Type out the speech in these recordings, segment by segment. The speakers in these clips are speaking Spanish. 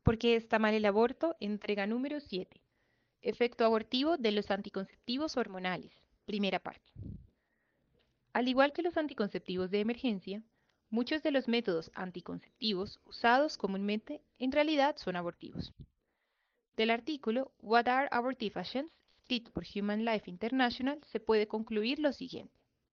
¿Por qué está mal el aborto? Entrega número 7. Efecto abortivo de los anticonceptivos hormonales. Primera parte. Al igual que los anticonceptivos de emergencia, muchos de los métodos anticonceptivos usados comúnmente en realidad son abortivos. Del artículo What are Abortive Agents? Escrito por Human Life International, se puede concluir lo siguiente.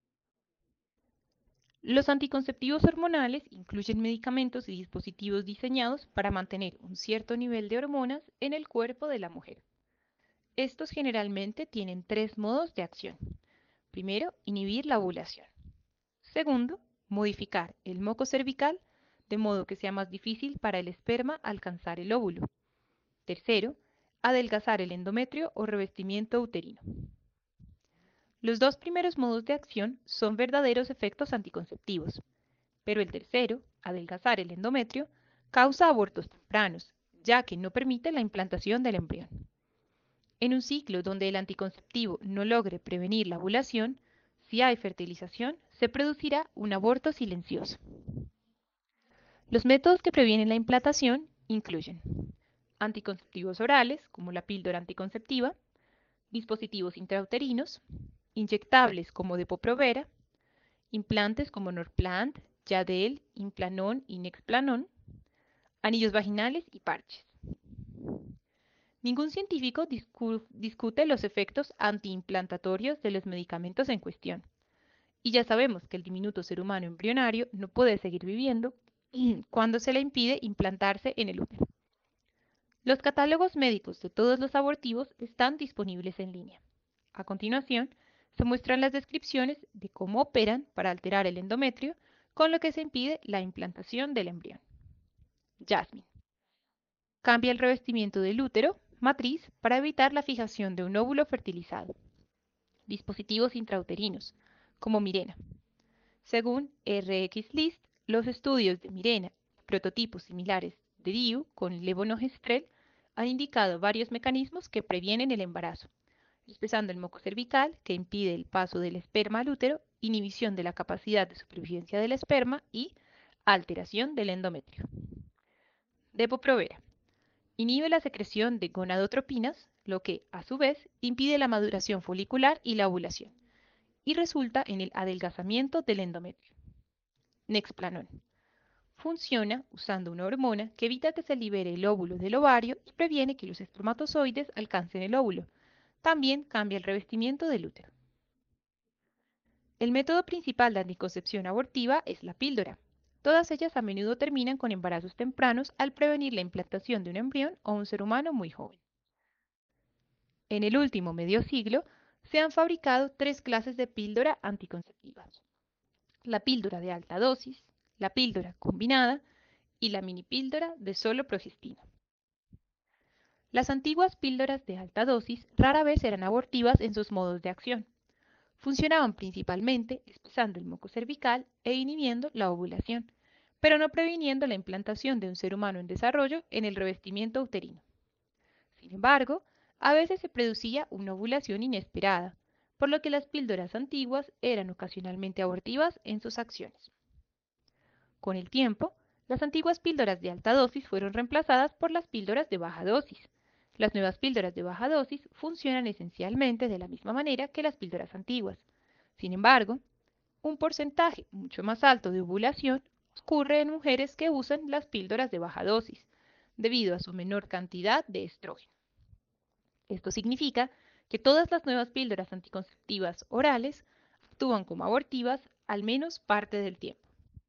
Los anticonceptivos hormonales incluyen medicamentos y dispositivos diseñados para mantener un cierto nivel de hormonas en el cuerpo de la mujer. Estos generalmente tienen tres modos de acción. Primero, inhibir la ovulación. Segundo, modificar el moco cervical de modo que sea más difícil para el esperma alcanzar el óvulo. Tercero, adelgazar el endometrio o revestimiento uterino. Los dos primeros modos de acción son verdaderos efectos anticonceptivos, pero el tercero, adelgazar el endometrio, causa abortos tempranos, ya que no permite la implantación del embrión. En un ciclo donde el anticonceptivo no logre prevenir la ovulación, si hay fertilización, se producirá un aborto silencioso. Los métodos que previenen la implantación incluyen anticonceptivos orales, como la píldora anticonceptiva, dispositivos intrauterinos, inyectables como Depo-Provera, implantes como Norplant, Yadel, Implanon y Nexplanon, anillos vaginales y parches. Ningún científico discute los efectos antiimplantatorios de los medicamentos en cuestión. Y ya sabemos que el diminuto ser humano embrionario no puede seguir viviendo cuando se le impide implantarse en el útero. Los catálogos médicos de todos los abortivos están disponibles en línea. A continuación, se muestran las descripciones de cómo operan para alterar el endometrio, con lo que se impide la implantación del embrión. Jasmine. Cambia el revestimiento del útero, matriz, para evitar la fijación de un óvulo fertilizado. Dispositivos intrauterinos, como Mirena. Según RxList, los estudios de Mirena y prototipos similares de DIU con levonorgestrel han indicado varios mecanismos que previenen el embarazo, expresando el moco cervical, que impide el paso del esperma al útero, inhibición de la capacidad de supervivencia del esperma y alteración del endometrio. Depo-Provera. Inhibe la secreción de gonadotropinas, lo que, a su vez, impide la maduración folicular y la ovulación, y resulta en el adelgazamiento del endometrio. Nexplanon. Funciona usando una hormona que evita que se libere el óvulo del ovario y previene que los espermatozoides alcancen el óvulo. También cambia el revestimiento del útero. El método principal de anticoncepción abortiva es la píldora. Todas ellas a menudo terminan con embarazos tempranos al prevenir la implantación de un embrión o un ser humano muy joven. En el último medio siglo, se han fabricado tres clases de píldora anticonceptivas: la píldora de alta dosis, la píldora combinada y la minipíldora de solo progestina. Las antiguas píldoras de alta dosis rara vez eran abortivas en sus modos de acción. Funcionaban principalmente espesando el moco cervical e inhibiendo la ovulación, pero no previniendo la implantación de un ser humano en desarrollo en el revestimiento uterino. Sin embargo, a veces se producía una ovulación inesperada, por lo que las píldoras antiguas eran ocasionalmente abortivas en sus acciones. Con el tiempo, las antiguas píldoras de alta dosis fueron reemplazadas por las píldoras de baja dosis. Las nuevas píldoras de baja dosis funcionan esencialmente de la misma manera que las píldoras antiguas. Sin embargo, un porcentaje mucho más alto de ovulación ocurre en mujeres que usan las píldoras de baja dosis, debido a su menor cantidad de estrógeno. Esto significa que todas las nuevas píldoras anticonceptivas orales actúan como abortivas al menos parte del tiempo.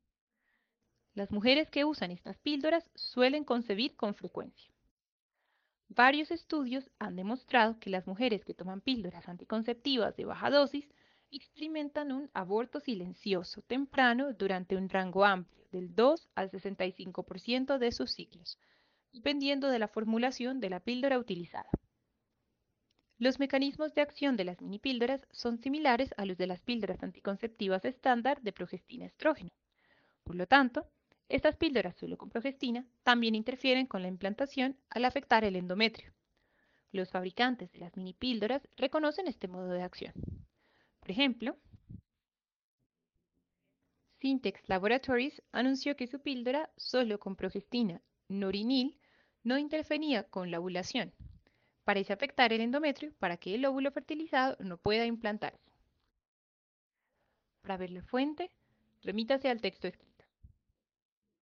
Las mujeres que usan estas píldoras suelen concebir con frecuencia. Varios estudios han demostrado que las mujeres que toman píldoras anticonceptivas de baja dosis experimentan un aborto silencioso temprano durante un rango amplio, del 2 al 65% de sus ciclos, dependiendo de la formulación de la píldora utilizada. Los mecanismos de acción de las minipíldoras son similares a los de las píldoras anticonceptivas estándar de progestina-estrógeno. Por lo tanto, estas píldoras solo con progestina también interfieren con la implantación al afectar el endometrio. Los fabricantes de las minipíldoras reconocen este modo de acción. Por ejemplo, Syntex Laboratories anunció que su píldora solo con progestina norinil no interfería con la ovulación. Parece afectar el endometrio para que el óvulo fertilizado no pueda implantarse. Para ver la fuente, remítase al texto escrito.